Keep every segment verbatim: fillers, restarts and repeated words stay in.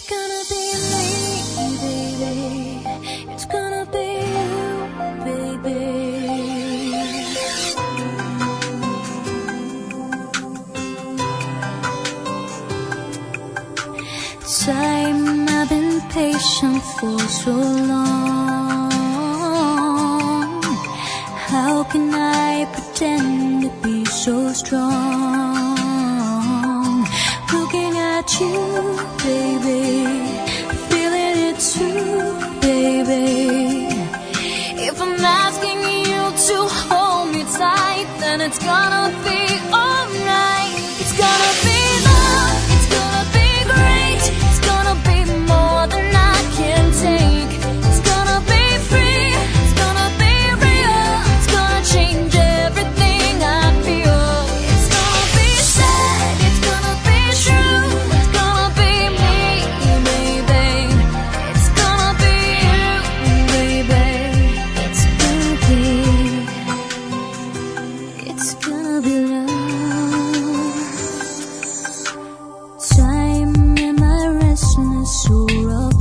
gonna be me, baby. It's gonna be you, baby. Time, I've been patient for so long. How can I pretend to be so strong? Looking at you, baby, feeling it too, baby. If I'm asking you to hold me tight, then it's gonna be alright. It's gonna be love, it's gonna be great. It's gonna be more than I can take. It's gonna be free, it's gonna be real. It's gonna change everything I feel. It's gonna be sad, it's gonna be true. It's gonna be me, baby. It's gonna be you, baby. It's gonna be, it's gonna be love. Time in my restlessness, you're a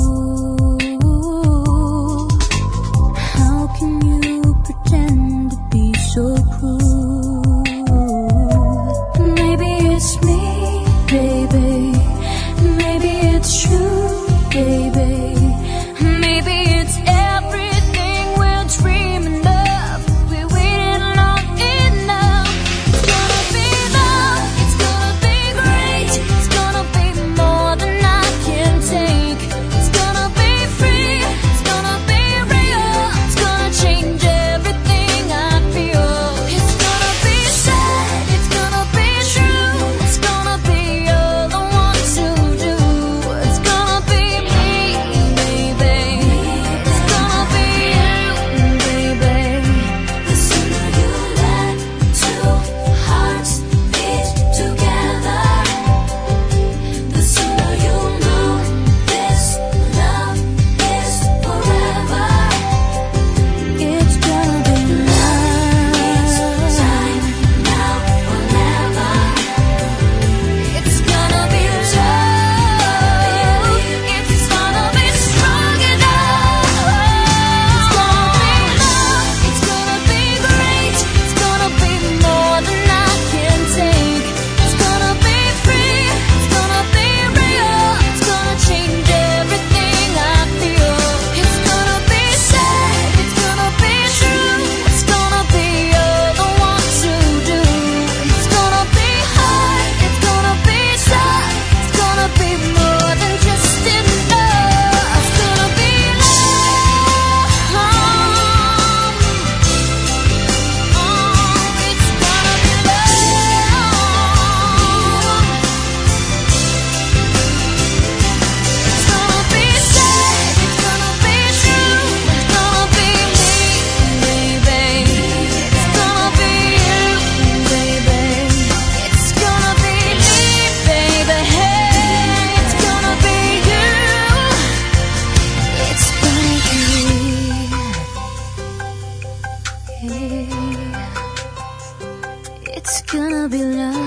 fool. How can you pretend to be so cruel? Maybe it's me, baby. Maybe it's true, baby. Maybe it's everything we're dreaming of. We waited long enough. It's gonna be love, it's gonna be great. It's gonna be more than I can take. It's gonna be free, it's gonna be real. It's gonna change everything I feel. It's gonna be sad, it's gonna be true. It's gonna be all I want to do. It's gonna be me, baby. It's gonna be you, baby. The sooner you let two hearts beat together, the sooner you'll know this love is forever. It's gonna be love. Time now or never. It's gonna be love. It's gonna be strong enough. It's gonna be love. It's gonna be great. It's gonna be more than I can take. It's gonna be free. It's gonna be real. It's gonna change everything I feel. It's gonna be sad. It's gonna be true. It's gonna be all I want to do. It's gonna be hard. It's gonna be sad. It's gonna be more than just enough. It's gonna be love. Oh, it's gonna be love. It's gonna be sad, it's gonna be true. It's gonna be me, baby. It's gonna be you, baby. It's gonna be me, baby. Hey, it's gonna be you. It's gonna be, hey, it's gonna be love.